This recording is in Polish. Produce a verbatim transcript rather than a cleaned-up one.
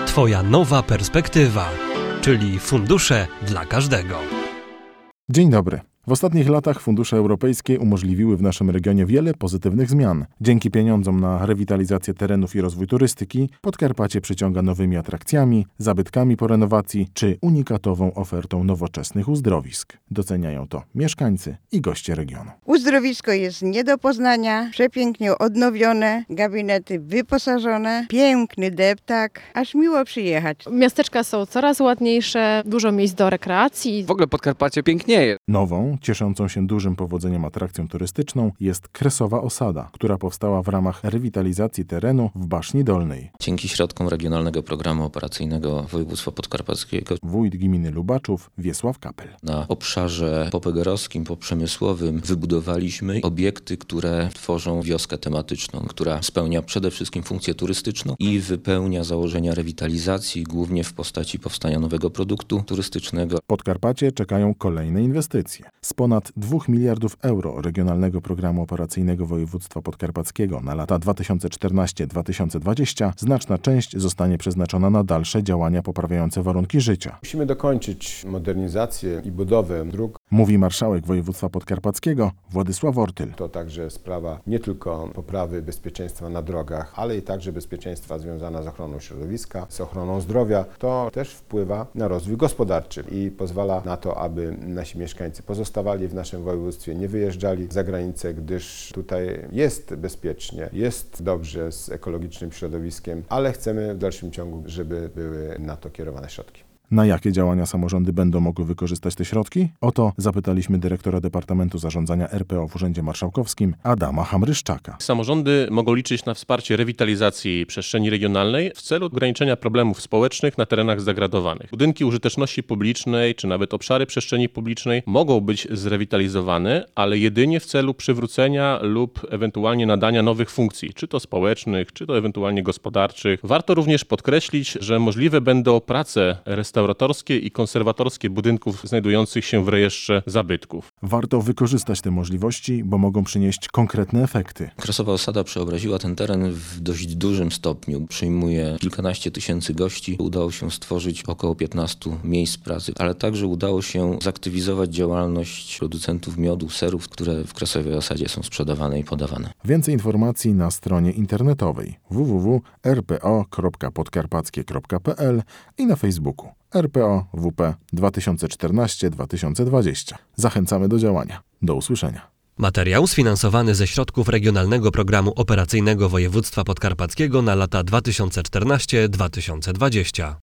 Twoja nowa perspektywa, czyli fundusze dla każdego. Dzień dobry. W ostatnich latach fundusze europejskie umożliwiły w naszym regionie wiele pozytywnych zmian. Dzięki pieniądzom na rewitalizację terenów i rozwój turystyki Podkarpacie przyciąga nowymi atrakcjami, zabytkami po renowacji czy unikatową ofertą nowoczesnych uzdrowisk. Doceniają to mieszkańcy i goście regionu. Uzdrowisko jest nie do poznania, przepięknie odnowione, gabinety wyposażone, piękny deptak, aż miło przyjechać. Miasteczka są coraz ładniejsze, dużo miejsc do rekreacji. W ogóle Podkarpacie pięknieje. Nową, cieszącą się dużym powodzeniem atrakcją turystyczną jest Kresowa Osada, która powstała w ramach rewitalizacji terenu w Baszni Dolnej. Dzięki środkom Regionalnego Programu Operacyjnego Województwa Podkarpackiego Wójt gminy Lubaczów Wiesław Kapel. na obszarze popegerowskim, poprzemysłowym wybudowaliśmy obiekty, które tworzą wioskę tematyczną, która spełnia przede wszystkim funkcję turystyczną i wypełnia założenia rewitalizacji, głównie w postaci powstania nowego produktu turystycznego. W Podkarpacie czekają kolejne inwestycje. Z ponad dwóch miliardów euro Regionalnego Programu Operacyjnego Województwa Podkarpackiego na lata dwa tysiące czternaście do dwa tysiące dwudziestego znaczna część zostanie przeznaczona na dalsze działania poprawiające warunki życia. Musimy dokończyć modernizację i budowę dróg. Mówi marszałek województwa podkarpackiego Władysław Ortyl. To także sprawa nie tylko poprawy bezpieczeństwa na drogach, ale i także bezpieczeństwa związana z ochroną środowiska, z ochroną zdrowia. To też wpływa na rozwój gospodarczy i pozwala na to, aby nasi mieszkańcy pozostawali w naszym województwie, nie wyjeżdżali za granicę, gdyż tutaj jest bezpiecznie, jest dobrze z ekologicznym środowiskiem, ale chcemy w dalszym ciągu, żeby były na to kierowane środki. Na jakie działania samorządy będą mogły wykorzystać te środki? O to zapytaliśmy dyrektora Departamentu Zarządzania R P O w Urzędzie Marszałkowskim Adama Hamryszczaka. Samorządy mogą liczyć na wsparcie rewitalizacji przestrzeni regionalnej w celu ograniczenia problemów społecznych na terenach zdegradowanych. Budynki użyteczności publicznej czy nawet obszary przestrzeni publicznej mogą być zrewitalizowane, ale jedynie w celu przywrócenia lub ewentualnie nadania nowych funkcji, czy to społecznych, czy to ewentualnie gospodarczych. Warto również podkreślić, że możliwe będą prace restauracyjne, restauratorskie i konserwatorskie budynków znajdujących się w rejestrze zabytków. Warto wykorzystać te możliwości, bo mogą przynieść konkretne efekty. Kresowa Osada przeobraziła ten teren w dość dużym stopniu. Przyjmuje kilkanaście tysięcy gości. Udało się stworzyć około piętnaście miejsc pracy, ale także udało się zaktywizować działalność producentów miodu, serów, które w Kresowej Osadzie są sprzedawane i podawane. Więcej informacji na stronie internetowej w w w kropka r p o kropka podkarpackie kropka p l i na Facebooku R P O W P dwa tysiące czternaście do dwa tysiące dwudziestego. Zachęcamy do działania. Do usłyszenia. Materiał sfinansowany ze środków Regionalnego Programu Operacyjnego Województwa Podkarpackiego na lata dwa tysiące czternaście do dwa tysiące dwudziestego.